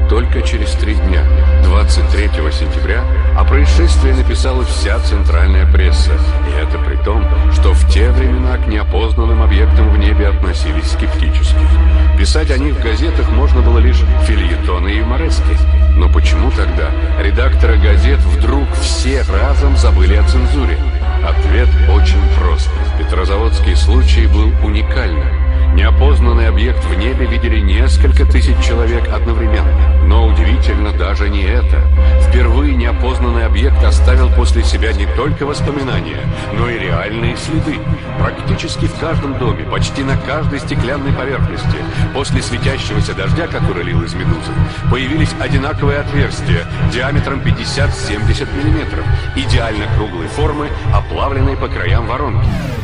Только через 3 дня, 23 сентября, о происшествии написала вся центральная пресса. И это при том, что в те времена к неопознанным объектам в небе относились скептически. Писать о них в газетах можно было лишь фельетоны и юморески. Но почему тогда редакторы газет вдруг все разом забыли о цензуре? Ответ очень прост. Петрозаводский случай был уникальным. Неопознанный объект в небе видели несколько тысяч человек одновременно. Но удивительно даже не это. Впервые неопознанный объект оставил после себя не только воспоминания, но и реальные следы. Практически в каждом доме, почти на каждой стеклянной поверхности, после светящегося дождя, который лил из медузы, появились одинаковые отверстия диаметром 50-70 мм, идеально круглой формы, оплавленные по краям воронки.